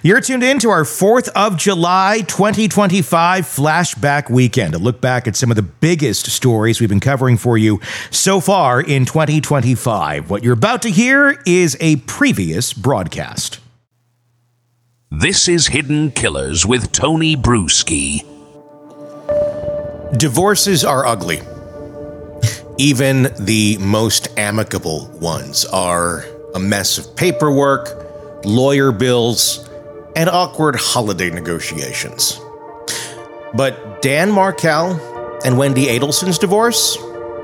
You're tuned in to our 4th of July 2025 flashback weekend. A look back at some of the biggest stories we've been covering for you so far in 2025. What you're about to hear is a previous broadcast. This is Hidden Killers with Tony Bruschi. Divorces are ugly. Even the most amicable ones are a mess of paperwork, lawyer bills, and awkward holiday negotiations. But Dan Markel and Wendy Adelson's divorce?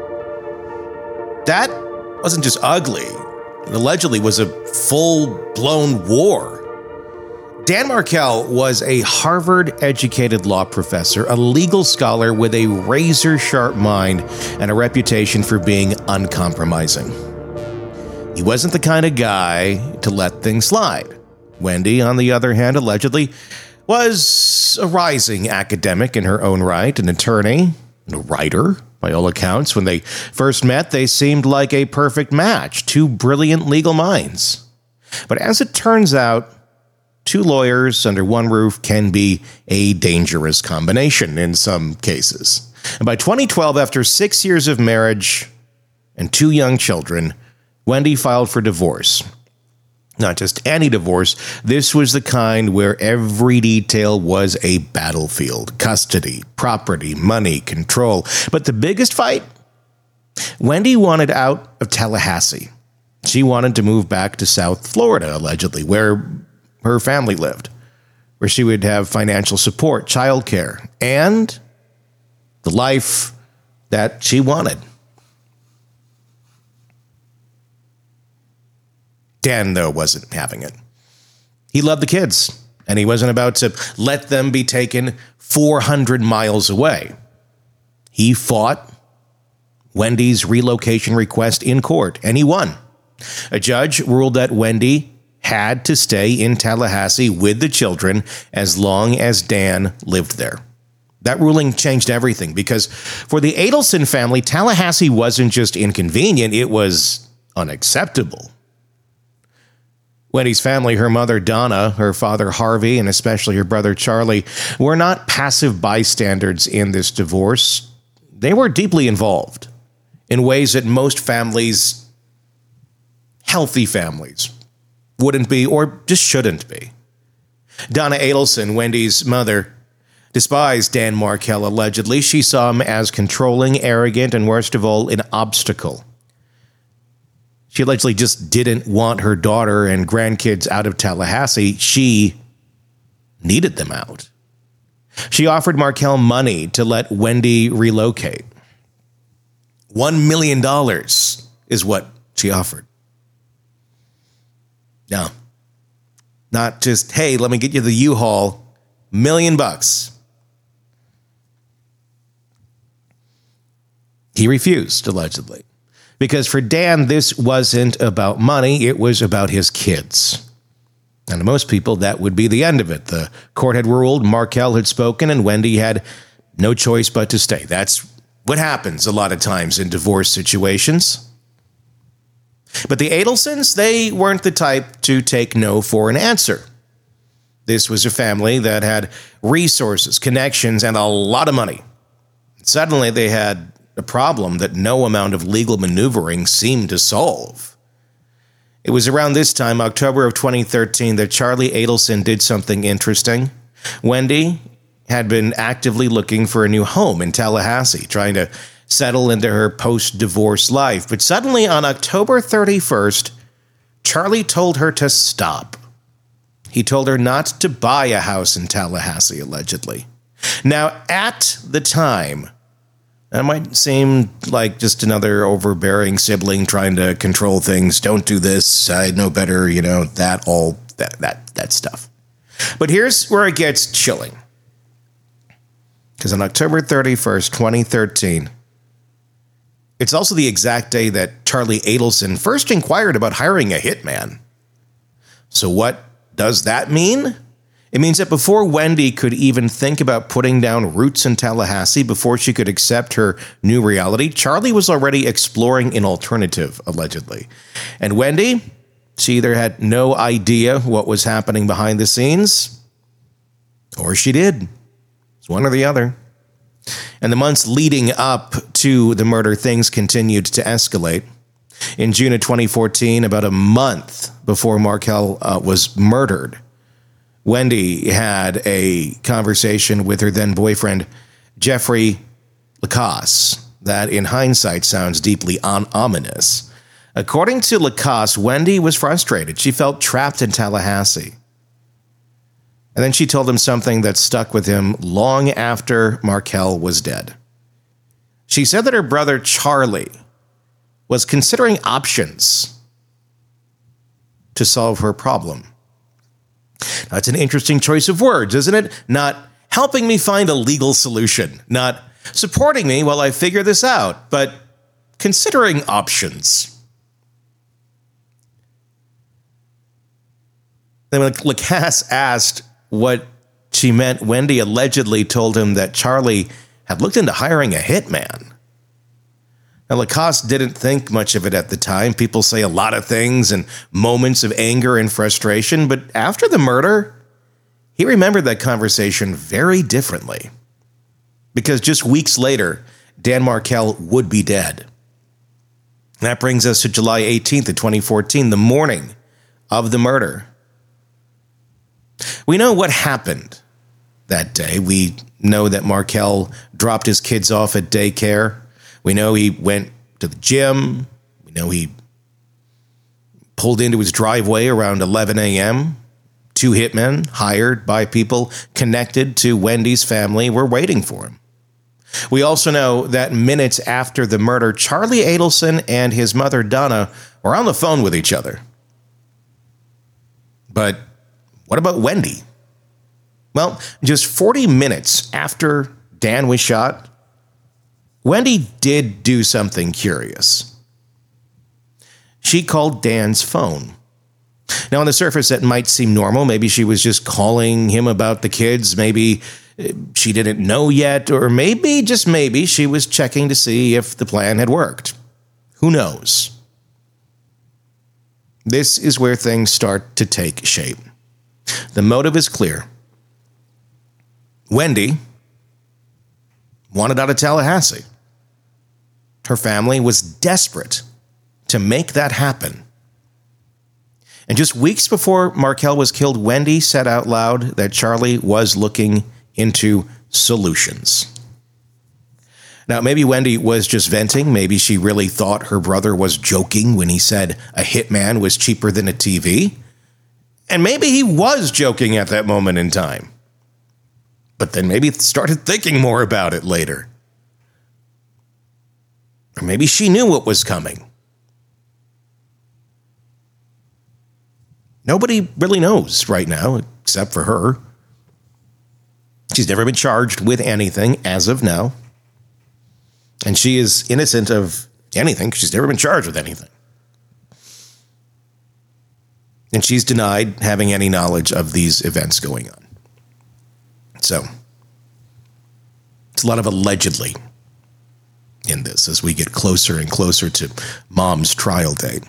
That wasn't just ugly. It allegedly was a full-blown war. Dan Markel was a Harvard-educated law professor, a legal scholar with a razor-sharp mind and a reputation for being uncompromising. He wasn't the kind of guy to let things slide. Wendy, on the other hand, allegedly was a rising academic in her own right, an attorney, and a writer. By all accounts, when they first met, they seemed like a perfect match, two brilliant legal minds. But as it turns out, two lawyers under one roof can be a dangerous combination in some cases. And by 2012, after 6 years of marriage and 2 young children, Wendy filed for divorce. Not just any divorce, this was the kind where every detail was a battlefield. Custody, property, money, control. But the biggest fight? Wendy wanted out of Tallahassee. She wanted to move back to South Florida, allegedly, where her family lived, where she would have financial support, childcare, and the life that she wanted. Dan, though, wasn't having it. He loved the kids, and he wasn't about to let them be taken 400 miles away. He fought Wendy's relocation request in court, and he won. A judge ruled that Wendy had to stay in Tallahassee with the children as long as Dan lived there. That ruling changed everything because for the Adelson family, Tallahassee wasn't just inconvenient, it was unacceptable. Wendy's family, her mother Donna, her father Harvey, and especially her brother Charlie, were not passive bystanders in this divorce. They were deeply involved in ways that most families, healthy families, wouldn't be or just shouldn't be. Donna Adelson, Wendy's mother, despised Dan Markel allegedly. She saw him as controlling, arrogant, and worst of all, an obstacle. She allegedly just didn't want her daughter and grandkids out of Tallahassee. She needed them out. She offered Markel money to let Wendy relocate. $1 million is what she offered. No, not just, hey, let me get you the U-Haul, $1 million. He refused, allegedly. Because for Dan, this wasn't about money, it was about his kids. And to most people, that would be the end of it. The court had ruled, Markel had spoken, and Wendy had no choice but to stay. That's what happens a lot of times in divorce situations. But the Adelsons, they weren't the type to take no for an answer. This was a family that had resources, connections, and a lot of money. Suddenly, they had a problem that no amount of legal maneuvering seemed to solve. It was around this time, October of 2013, that Charlie Adelson did something interesting. Wendy had been actively looking for a new home in Tallahassee, trying to settle into her post-divorce life. But suddenly, on October 31st, Charlie told her to stop. He told her not to buy a house in Tallahassee, allegedly. Now, at the time, that might seem like just another overbearing sibling trying to control things. Don't do this. I know better. That stuff. But here's where it gets chilling. Because on October 31st, 2013, it's also the exact day that Charlie Adelson first inquired about hiring a hitman. So what does that mean? It means that before Wendy could even think about putting down roots in Tallahassee, before she could accept her new reality, Charlie was already exploring an alternative, allegedly. And Wendy, She either had no idea what was happening behind the scenes, or she did. It's one or the other. And the months leading up to the murder, things continued to escalate. In June of 2014, about a month before Markel was murdered, Wendy had a conversation with her then boyfriend, Jeffrey Lacasse, that in hindsight sounds deeply ominous. According to Lacasse, Wendy was frustrated. She felt trapped in Tallahassee. And then she told him something that stuck with him long after Markel was dead. She said that her brother Charlie was considering options to solve her problem. Now, that's an interesting choice of words, isn't it? Not helping me find a legal solution, not supporting me while I figure this out, but considering options. Then when Lacasse asked what she meant, Wendy allegedly told him that Charlie had looked into hiring a hitman. Now, Lacasse didn't think much of it at the time. People say a lot of things in moments of anger and frustration, but after the murder, he remembered that conversation very differently. Because just weeks later, Dan Markel would be dead. That brings us to July 18th of 2014, the morning of the murder. We know what happened that day. We know that Markel dropped his kids off at daycare. We know he went to the gym. We know he pulled into his driveway around 11 a.m. Two hitmen hired by people connected to Wendy's family were waiting for him. We also know that minutes after the murder, Charlie Adelson and his mother Donna were on the phone with each other. But what about Wendy? Well, just 40 minutes after Dan was shot, Wendy did do something curious. She called Dan's phone. Now, on the surface, that might seem normal. Maybe she was just calling him about the kids. Maybe she didn't know yet, or maybe, just maybe, she was checking to see if the plan had worked. Who knows? This is where things start to take shape. The motive is clear. Wendy wanted out of Tallahassee. Her family was desperate to make that happen. And just weeks before Markel was killed, Wendy said out loud that Charlie was looking into solutions. Now, maybe Wendy was just venting. Maybe she really thought her brother was joking when he said a hitman was cheaper than a TV. And maybe he was joking at that moment in time. But then maybe started thinking more about it later. Or maybe she knew what was coming. Nobody really knows right now, except for her. She's never been charged with anything as of now. And she is innocent of anything because she's never been charged with anything. And she's denied having any knowledge of these events going on. So, it's a lot of allegedly in this as we get closer and closer to Mom's trial date.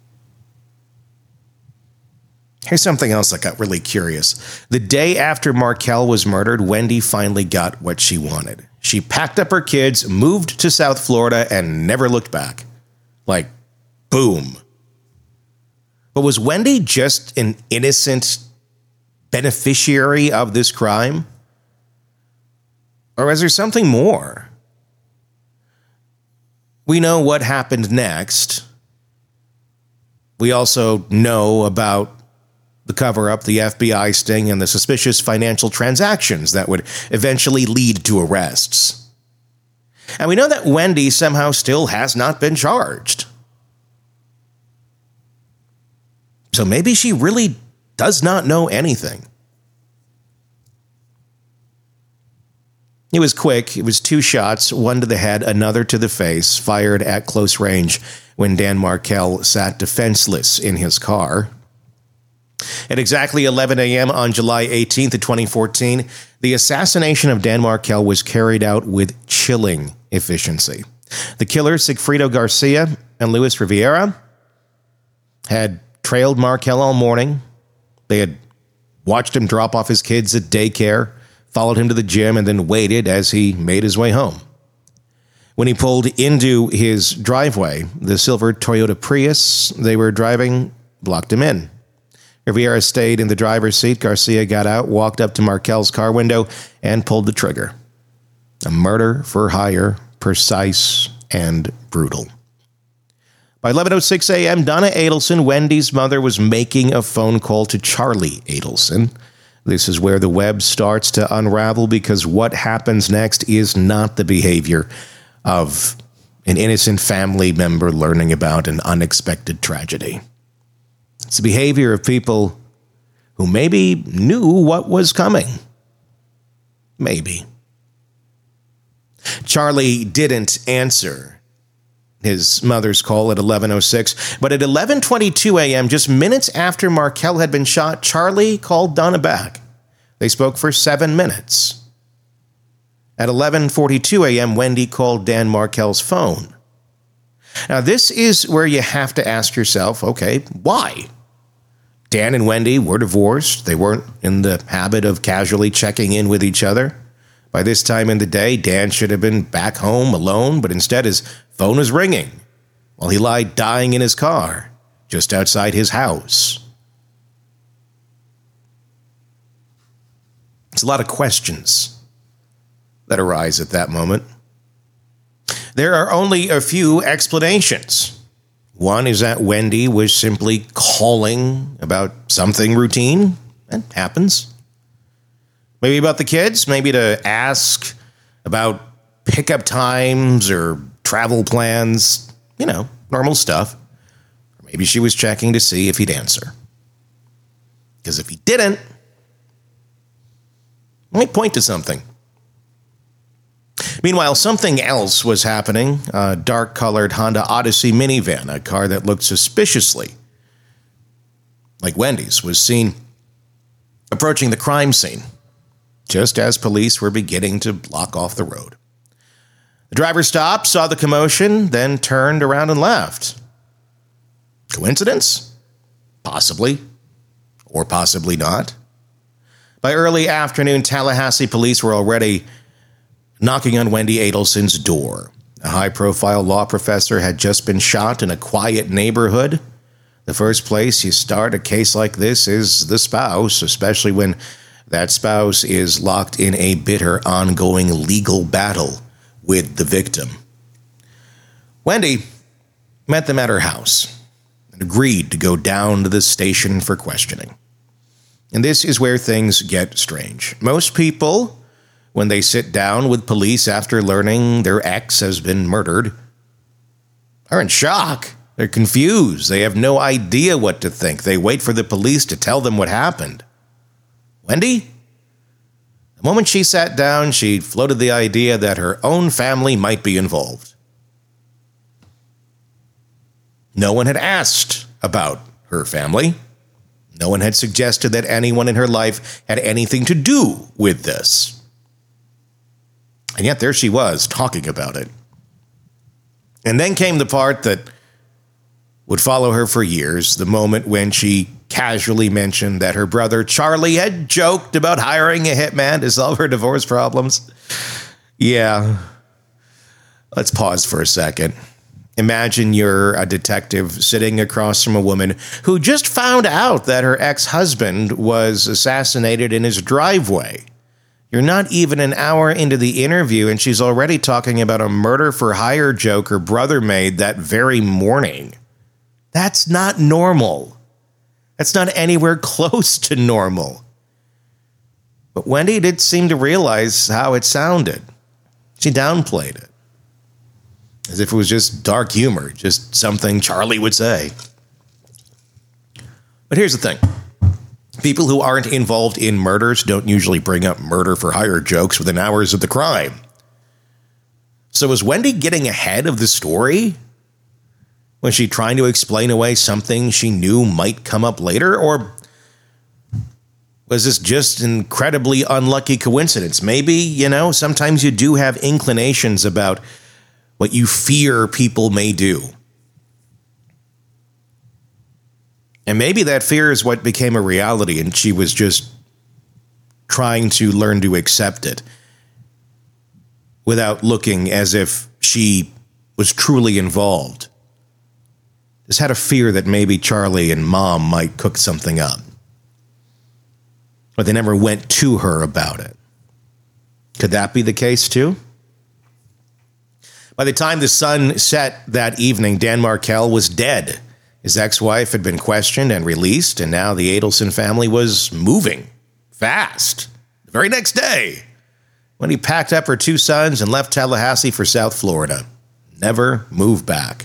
Here's something else that got really curious. The day after Markel was murdered, Wendy finally got what she wanted. She packed up her kids, moved to South Florida, and never looked back. Like, boom. But was Wendy just an innocent beneficiary of this crime? Or is there something more? We know what happened next. We also know about the cover-up, the FBI sting, and the suspicious financial transactions that would eventually lead to arrests. And we know that Wendy somehow still has not been charged. So maybe she really does not know anything. It was quick. It was 2 shots, one to the head, another to the face, fired at close range when Dan Markel sat defenseless in his car. At exactly 11 a.m. on July 18th of 2014, the assassination of Dan Markel was carried out with chilling efficiency. The killers, Sigfredo Garcia and Luis Rivera, had trailed Markel all morning. They had watched him drop off his kids at daycare, followed him to the gym, and then waited as he made his way home. When he pulled into his driveway, the silver Toyota Prius they were driving blocked him in. Rivera stayed in the driver's seat. Garcia got out, walked up to Markel's car window, and pulled the trigger. A murder for hire, precise and brutal. By 11:06 a.m., Donna Adelson, Wendy's mother, was making a phone call to Charlie Adelson. This is where the web starts to unravel, because what happens next is not the behavior of an innocent family member learning about an unexpected tragedy. It's the behavior of people who maybe knew what was coming. Maybe. Charlie didn't answer his mother's call at 11:06, but at 11:22 a.m., just minutes after Markel had been shot, Charlie called Donna back. They spoke for 7 minutes. At 11:42 a.m., Wendy called Dan Markel's phone. Now, this is where you have to ask yourself, okay, why? Dan and Wendy were divorced. They weren't in the habit of casually checking in with each other. By this time in the day, Dan should have been back home alone, but instead his phone was ringing while he lay dying in his car just outside his house. It's a lot of questions that arise at that moment. There are only a few explanations. One is that Wendy was simply calling about something routine. It happens. Maybe about the kids, maybe to ask about pickup times or travel plans, normal stuff. Or maybe she was checking to see if he'd answer. Because if he didn't, let me point to something. Meanwhile, something else was happening. A dark-colored Honda Odyssey minivan, a car that looked suspiciously like Wendy's, was seen approaching the crime scene just as police were beginning to block off the road. The driver stopped, saw the commotion, then turned around and left. Coincidence? Possibly. Or possibly not. By early afternoon, Tallahassee police were already knocking on Wendy Adelson's door. A high-profile law professor had just been shot in a quiet neighborhood. The first place you start a case like this is the spouse, especially when that spouse is locked in a bitter, ongoing legal battle with the victim. Wendy met them at her house and agreed to go down to the station for questioning. And this is where things get strange. Most people, when they sit down with police after learning their ex has been murdered, are in shock. They're confused. They have no idea what to think. They wait for the police to tell them what happened. Wendy? The moment she sat down, she floated the idea that her own family might be involved. No one had asked about her family. No one had suggested that anyone in her life had anything to do with this. And yet there she was, talking about it. And then came the part that would follow her for years, the moment when she casually mentioned that her brother Charlie had joked about hiring a hitman to solve her divorce problems. Yeah. Let's pause for a second. Imagine you're a detective sitting across from a woman who just found out that her ex-husband was assassinated in his driveway. You're not even an hour into the interview, and she's already talking about a murder-for-hire joke her brother made that very morning. That's not normal. That's not anywhere close to normal. But Wendy did seem to realize how it sounded. She downplayed it, as if it was just dark humor, just something Charlie would say. But here's the thing. People who aren't involved in murders don't usually bring up murder-for-hire jokes within hours of the crime. So was Wendy getting ahead of the story? Was she trying to explain away something she knew might come up later? Or was this just an incredibly unlucky coincidence? Maybe, sometimes you do have inclinations about what you fear people may do. And maybe that fear is what became a reality, and she was just trying to learn to accept it without looking as if she was truly involved. Just had a fear that maybe Charlie and Mom might cook something up. But they never went to her about it. Could that be the case too? By the time the sun set that evening, Dan Markel was dead. His ex-wife had been questioned and released, and now the Adelson family was moving fast. The very next day, when he packed up her 2 sons and left Tallahassee for South Florida. Never moved back.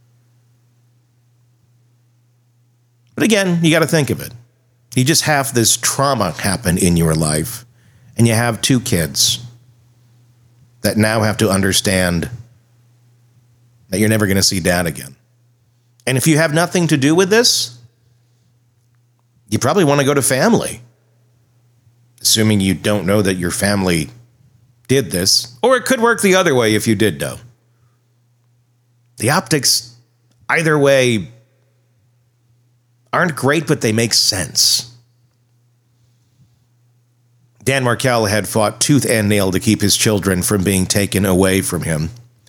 But again, you got to think of it. You just have this trauma happen in your life, and you have 2 kids that now have to understand that you're never going to see Dad again. And if you have nothing to do with this, you probably want to go to family. Assuming you don't know that your family did this. Or it could work the other way if you did know. The optics, either way, aren't great, but they make sense. Dan Markel had fought tooth and nail to keep his children from being taken away from him.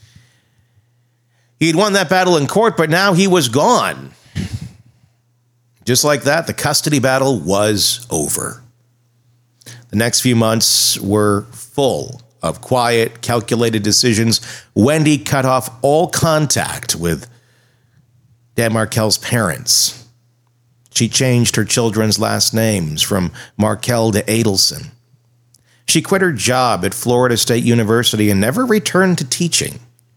He'd won that battle in court, but now he was gone. Just like that, the custody battle was over. The next few months were full of quiet, calculated decisions. Wendy cut off all contact with Dan Markel's parents. She changed her children's last names from Markel to Adelson. She quit her job at Florida State University and never returned to teaching.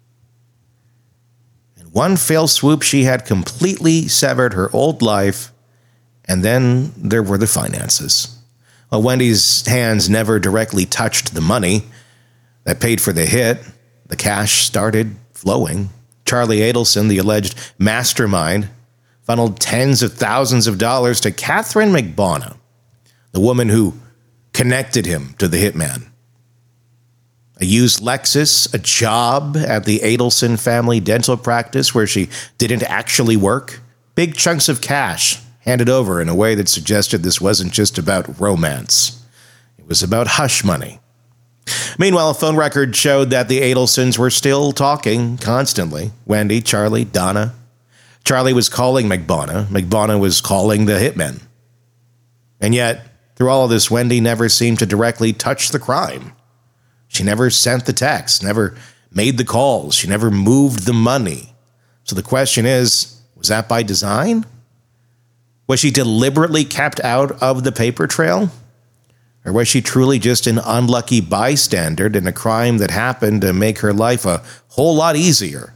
In one fell swoop, she had completely severed her old life, and then there were the finances. While Wendy's hands never directly touched the money that paid for the hit, the cash started flowing. Charlie Adelson, the alleged mastermind, funneled tens of thousands of dollars to Catherine McBona, the woman who connected him to the hitman. A used Lexus, a job at the Adelson family dental practice where she didn't actually work, big chunks of cash handed over in a way that suggested this wasn't just about romance. It was about hush money. Meanwhile, a phone record showed that the Adelsons were still talking constantly. Wendy, Charlie, Donna. Charlie was calling McBona. McBona was calling the hitmen. And yet, through all of this, Wendy never seemed to directly touch the crime. She never sent the text, never made the calls. She never moved the money. So the question is, was that by design? Was she deliberately kept out of the paper trail? Or was she truly just an unlucky bystander in a crime that happened to make her life a whole lot easier?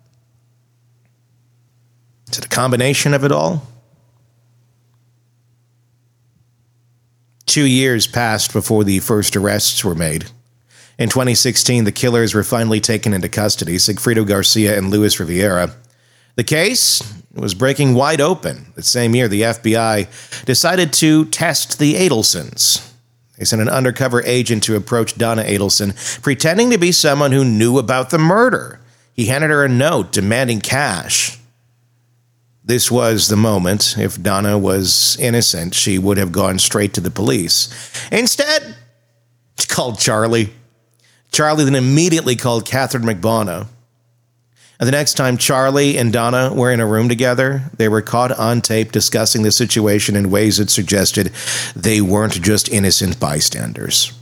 Is it a combination of it all? 2 years passed before the first arrests were made. In 2016, the killers were finally taken into custody, Sigfrido Garcia and Luis Riviera. The case was breaking wide open. The same year, the FBI decided to test the Adelsons. They sent an undercover agent to approach Donna Adelson, pretending to be someone who knew about the murder. He handed her a note demanding cash. This was the moment. If Donna was innocent, she would have gone straight to the police. Instead, she called Charlie. Charlie then immediately called Catherine McBona. And the next time Charlie and Donna were in a room together, they were caught on tape discussing the situation in ways that suggested they weren't just innocent bystanders.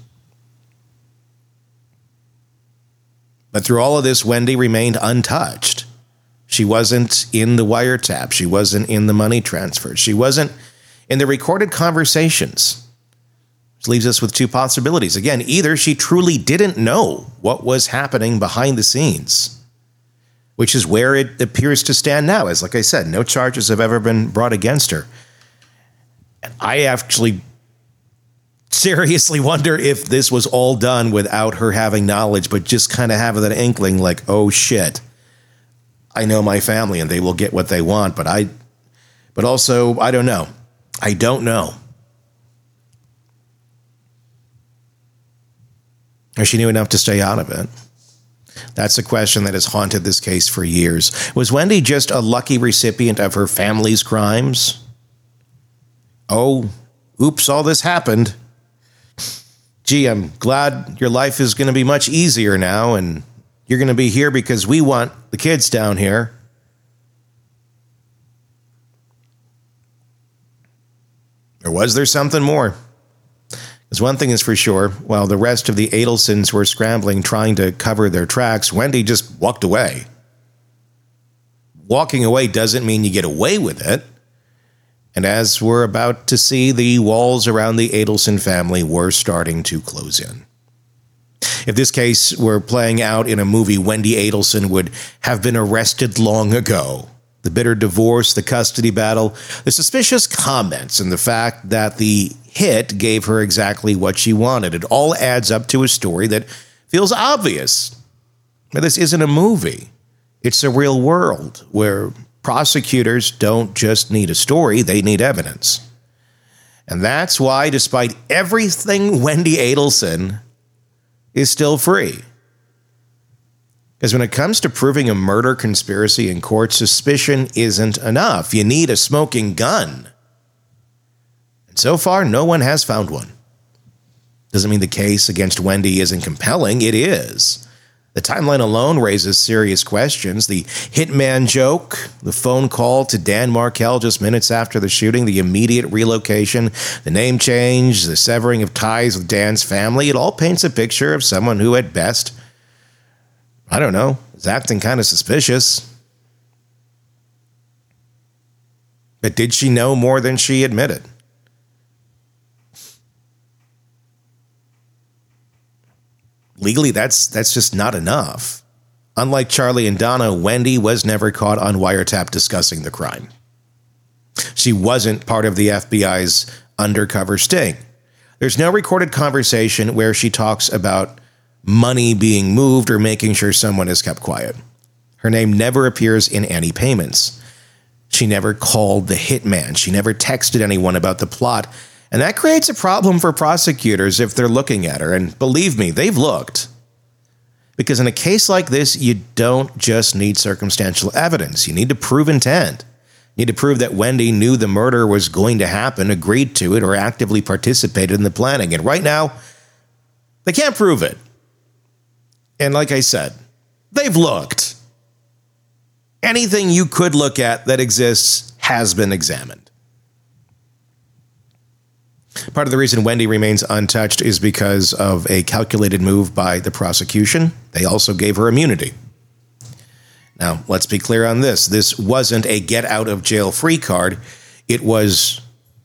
But through all of this, Wendy remained untouched. She wasn't in the wiretap. She wasn't in the money transfer. She wasn't in the recorded conversations. Which leaves us with 2 possibilities. Again, either she truly didn't know what was happening behind the scenes, which is where it appears to stand now. As like I said, no charges have ever been brought against her. And I actually seriously wonder if this was all done without her having knowledge, but just kind of having that inkling like, oh shit, I know my family and they will get what they want, but also, I don't know. I don't know. Or she knew enough to stay out of it. That's a question that has haunted this case for years. Was Wendy just a lucky recipient of her family's crimes? oh, oops, all this happened. Gee, I'm glad your life is going to be much easier now, and you're going to be here because we want the kids down here. Or was there something more? Because one thing is for sure, while the rest of the Adelsons were scrambling trying to cover their tracks, Wendy just walked away. Walking away doesn't mean you get away with it. And as we're about to see, the walls around the Adelson family were starting to close in. If this case were playing out in a movie, Wendy Adelson would have been arrested long ago. The bitter divorce, the custody battle, the suspicious comments, and the fact that the hit gave her exactly what she wanted. It all adds up to a story that feels obvious. But this isn't a movie. It's a real world where prosecutors don't just need a story, they need evidence. And that's why, despite everything, Wendy Adelson is still free. Because when it comes to proving a murder conspiracy in court, suspicion isn't enough. You need a smoking gun. And so far, no one has found one. Doesn't mean the case against Wendy isn't compelling. It is. The timeline alone raises serious questions. The hitman joke, the phone call to Dan Markel just minutes after the shooting, the immediate relocation, the name change, the severing of ties with Dan's family, it all paints a picture of someone who, at best, I don't know, is acting kind of suspicious. But did she know more than she admitted? Legally, that's just not enough. Unlike Charlie and Donna, Wendy was never caught on wiretap discussing the crime. She wasn't part of the FBI's undercover sting. There's no recorded conversation where she talks about money being moved or making sure someone is kept quiet. Her name never appears in any payments. She never called the hitman. She never texted anyone about the plot. And that creates a problem for prosecutors if they're looking at her. And believe me, they've looked. Because in a case like this, you don't just need circumstantial evidence. You need to prove intent. You need to prove that Wendy knew the murder was going to happen, agreed to it, or actively participated in the planning. And right now, they can't prove it. And like I said, they've looked. Anything you could look at that exists has been examined. Part of the reason Wendy remains untouched is because of a calculated move by the prosecution. They also gave her immunity. Now, let's be clear on this. This wasn't a get-out-of-jail-free card. It was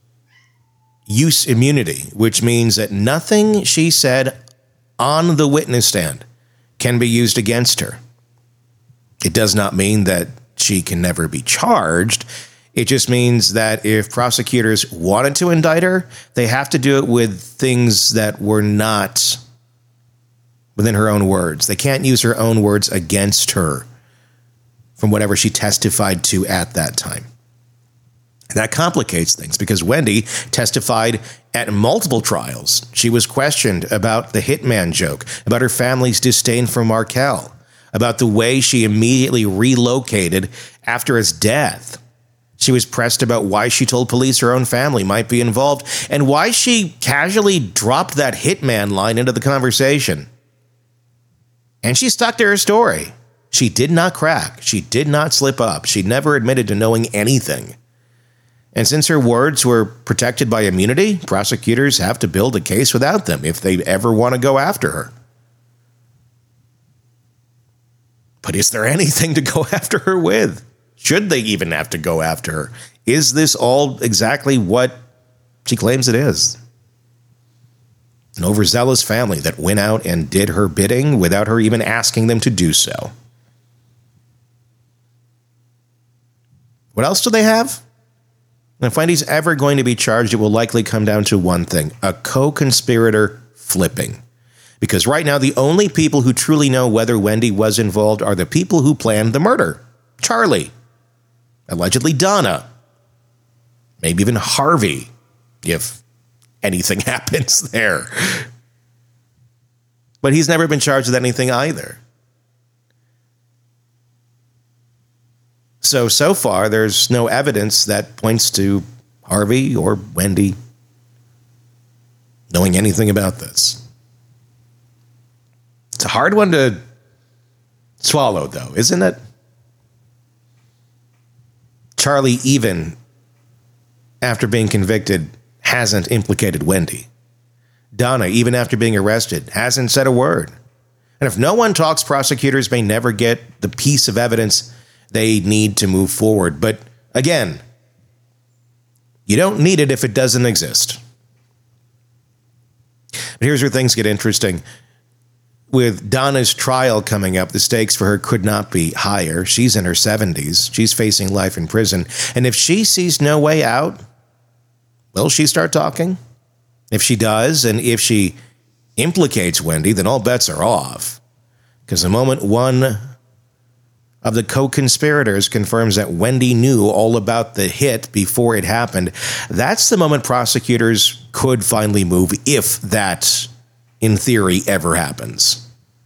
use immunity, which means that nothing she said on the witness stand can be used against her. It does not mean that she can never be charged. It just means that if prosecutors wanted to indict her, they have to do it with things that were not within her own words. They can't use her own words against her from whatever she testified to at that time. And that complicates things because Wendy testified at multiple trials. She was questioned about the hitman joke, about her family's disdain for Markel, about the way she immediately relocated after his death. She was pressed about why she told police her own family might be involved and why she casually dropped that hitman line into the conversation. And she stuck to her story. She did not crack. She did not slip up. She never admitted to knowing anything. And since her words were protected by immunity, prosecutors have to build a case without them if they ever want to go after her. But is there anything to go after her with? Should they even have to go after her? Is this all exactly what she claims it is? An overzealous family that went out and did her bidding without her even asking them to do so. What else do they have? And if Wendy's ever going to be charged, it will likely come down to one thing: a co-conspirator flipping. Because right now, the only people who truly know whether Wendy was involved are the people who planned the murder. Charlie. Allegedly Donna. Maybe even Harvey, if anything happens there. But he's never been charged with anything either. So far, there's no evidence that points to Harvey or Wendy knowing anything about this. It's a hard one to swallow, though, isn't it? Charlie, even after being convicted, hasn't implicated Wendy. Donna, even after being arrested, hasn't said a word. And if no one talks, prosecutors may never get the piece of evidence they need to move forward. But again, you don't need it if it doesn't exist. But here's where things get interesting. With Donna's trial coming up, the stakes for her could not be higher. She's in her 70s. She's facing life in prison. And if she sees no way out, will she start talking? If she does, and if she implicates Wendy, then all bets are off. Because the moment one of the co-conspirators confirms that Wendy knew all about the hit before it happened, that's the moment prosecutors could finally move, if that, in theory, ever happens.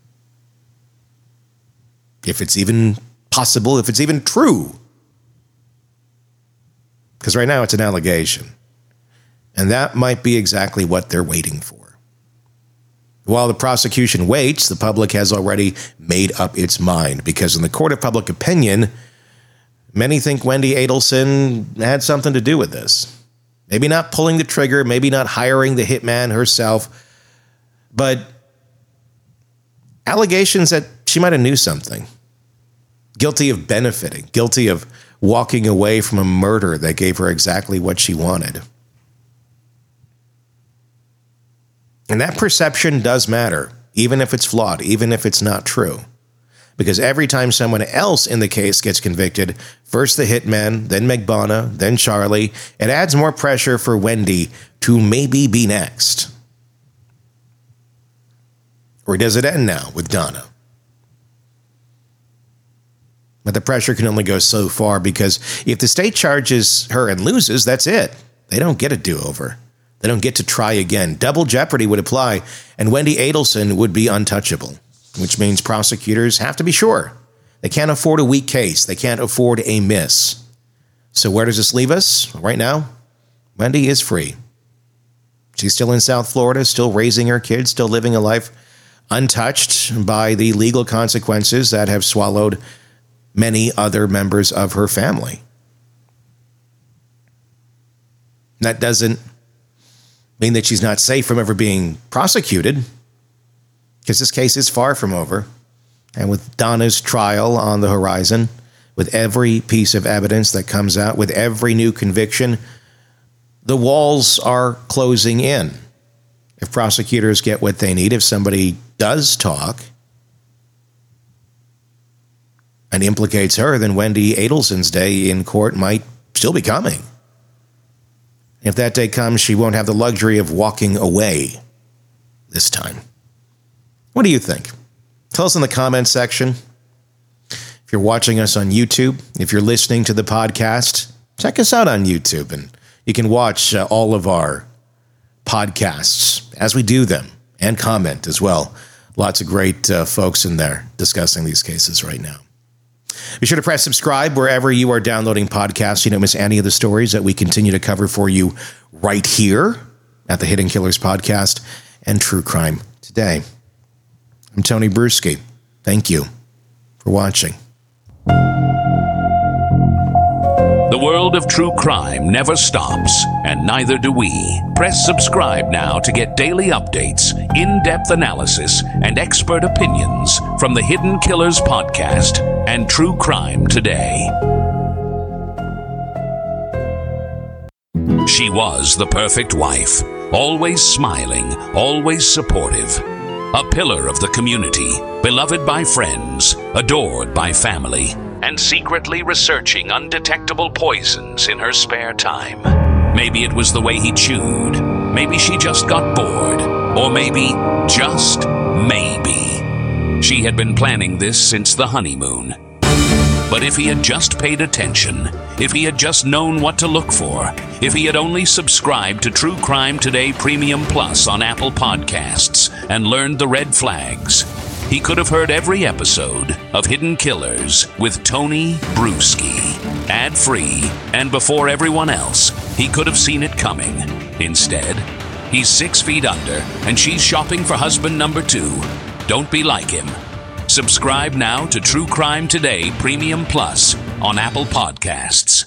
If it's even possible, if it's even true. Because right now it's an allegation. And that might be exactly what they're waiting for. While the prosecution waits, the public has already made up its mind, because in the court of public opinion, many think Wendy Adelson had something to do with this. Maybe not pulling the trigger, maybe not hiring the hitman herself, but allegations that she might have knew something. Guilty of benefiting, guilty of walking away from a murder that gave her exactly what she wanted. And that perception does matter, even if it's flawed, even if it's not true. Because every time someone else in the case gets convicted, first the hitman, then Megbana, then Charlie, it adds more pressure for Wendy to maybe be next. Or does it end now with Donna? But the pressure can only go so far, because if the state charges her and loses, that's it. They don't get a do-over. They don't get to try again. Double jeopardy would apply, and Wendy Adelson would be untouchable, which means prosecutors have to be sure. They can't afford a weak case. They can't afford a miss. So where does this leave us? Right now, Wendy is free. She's still in South Florida, still raising her kids, still living a life untouched by the legal consequences that have swallowed many other members of her family. That doesn't mean that she's not safe from ever being prosecuted, because this case is far from over. And with Donna's trial on the horizon, with every piece of evidence that comes out, with every new conviction, the walls are closing in. If prosecutors get what they need, if somebody does talk and implicates her, then Wendy Adelson's day in court might still be coming. If that day comes, she won't have the luxury of walking away this time. What do you think? Tell us in the comments section. If you're watching us on YouTube, if you're listening to the podcast, check us out on YouTube, and you can watch all of our podcasts as we do them, and comment as well. Lots of great folks in there discussing these cases right now. Be sure to press subscribe wherever you are downloading podcasts. You don't miss any of the stories that we continue to cover for you right here at the Hidden Killers Podcast and True Crime Today. I'm Tony Bruschi. Thank you for watching. The world of true crime never stops, and neither do we. Press subscribe now to get daily updates, in-depth analysis, and expert opinions from the Hidden Killers Podcast and True Crime Today. She was the perfect wife, always smiling, always supportive. A pillar of the community, beloved by friends, adored by family, and secretly researching undetectable poisons in her spare time. Maybe it was the way he chewed. Maybe she just got bored. Or maybe, just maybe, she had been planning this since the honeymoon. But if he had just paid attention, if he had just known what to look for, if he had only subscribed to True Crime Today Premium Plus on Apple Podcasts and learned the red flags, he could have heard every episode of Hidden Killers with Tony Bruschi, ad-free and before everyone else. He could have seen it coming. Instead, he's 6 feet under, and she's shopping for husband number 2. Don't be like him. Subscribe now to True Crime Today Premium Plus on Apple Podcasts.